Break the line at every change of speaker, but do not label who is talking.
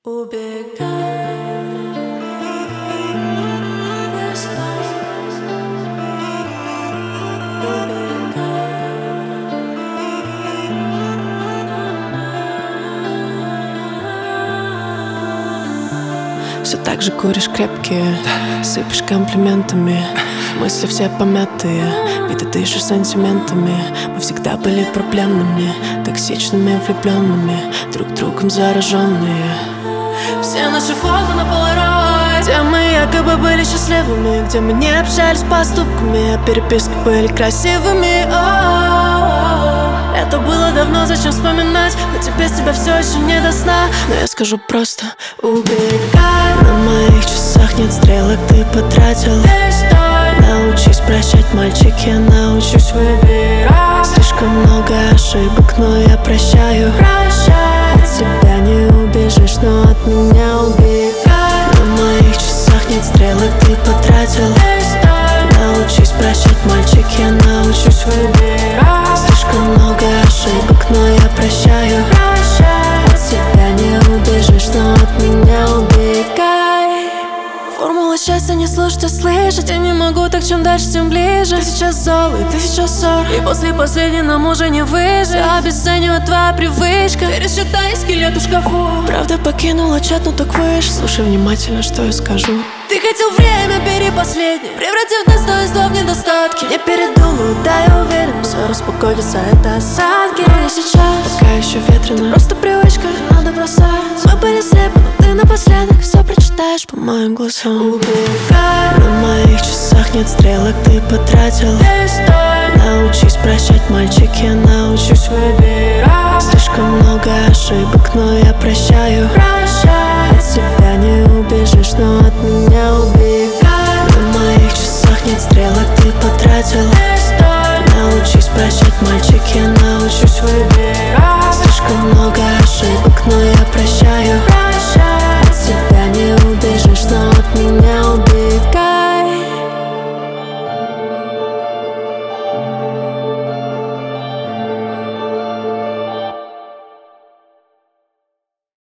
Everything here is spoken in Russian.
Все так же куришь крепкие, сыпешь комплиментами. Мысли все помятые, ведь ты дышишь сантиментами. Мы всегда были проблемными, токсичными, влюбленными, друг другом зараженные. Все наши фото на полароид, где мы якобы были счастливыми, где мы не общались поступками, а переписки были красивыми. Это было давно, зачем вспоминать? Хоть без тебя все еще не до сна. Но я скажу просто: убегай. На моих часах нет стрелок, ты потратил. Научись прощать, мальчик, я научусь выбирать. Слишком много ошибок, но я прощаю. От тебя не убежишь, но от меня убегай. На моих часах нет стрелок, ты потратил. Научись прощать, мальчик, я научусь выбирать. Слишком много ошибок, но я прощаю. От тебя не убежишь, но от меня убегай. Формула счастья не слушать, а слышать. Я не могу, так чем дальше, тем ближе. Ты сейчас золой, ты сейчас ссор, и после последней нам уже не выжить. Все обесценивает твоя привычка. Пересчитай скелет в шкафу. Правда покинула чат, ну так выше. Слушай внимательно, что я скажу. Ты хотел время, бери последнее, превратив достоинство в недостатки. Не передумаю, да, я уверен, все распогодится, это осадки. Но не сейчас, пока еще ветрено. Просто привычка, надо бросать. Мы были слепы, но ты напоследок все прочитаешь по моим глазам. Убегай. На моих часах нет стрелок, ты потратил. Научись прощать, мальчик, я научусь выбирать. Слишком много ошибок, но я прощаю. От тебя не убежишь, но от меня убегай. На моих часах нет стрелок, ты потратил. Научись прощать, мальчик, я научусь выбирать.